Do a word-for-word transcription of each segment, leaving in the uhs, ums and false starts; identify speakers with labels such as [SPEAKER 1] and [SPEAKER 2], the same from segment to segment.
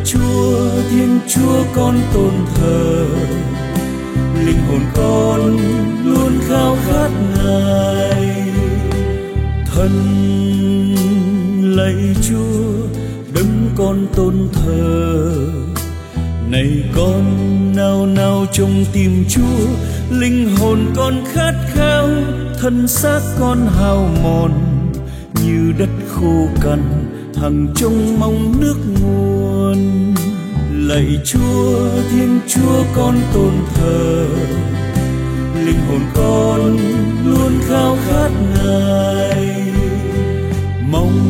[SPEAKER 1] Chúa, Thiên Chúa con tôn thờ, linh hồn con luôn khao khát Ngài. Thân lạy Chúa, đấng con tôn thờ, này con nao nao trong tim Chúa, linh hồn con khát khao, thân xác con hao mòn như đất khô cằn, hằng trông mong nước nguồn. Lạy Chúa, Thiên Chúa con tôn thờ, linh hồn con luôn khao khát Ngài, mong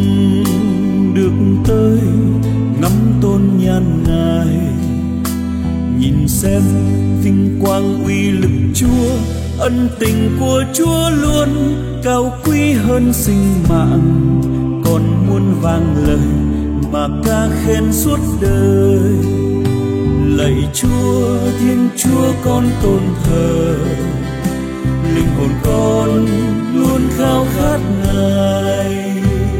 [SPEAKER 1] được tới ngắm tôn nhan Ngài, nhìn xem vinh quang uy lực Chúa, ân tình của Chúa luôn cao quý hơn sinh mạng. Còn muôn vàng lời mà ca khen suốt đời. Lạy Chúa, Thiên Chúa con tôn thờ, linh hồn con luôn khao khát Ngài.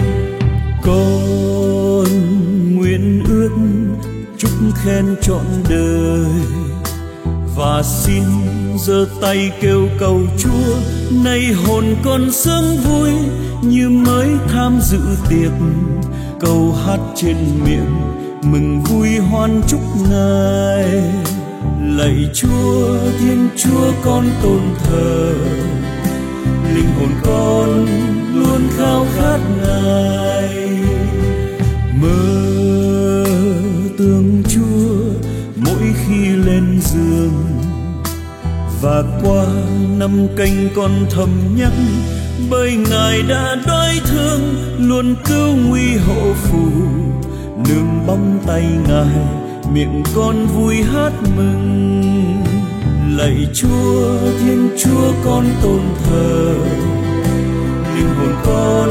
[SPEAKER 1] Con nguyện ước chúc khen trọn đời, và xin giơ tay kêu cầu Chúa, nay hồn con sướng vui như mới tham dự tiệc, câu hát trên miệng mừng vui hoan chúc Ngài. Lạy Chúa, Thiên Chúa con tôn thờ, linh hồn con luôn khao khát Ngài. Mơ tưởng Chúa mỗi khi lên giường, và qua năm canh con thầm nhắc, bởi Ngài đã đói thương luôn cứu nguy hộ phù. Nương bóng tay Ngài, miệng con vui hát mừng. Lạy Chúa, Thiên Chúa con tôn thờ, linh hồn con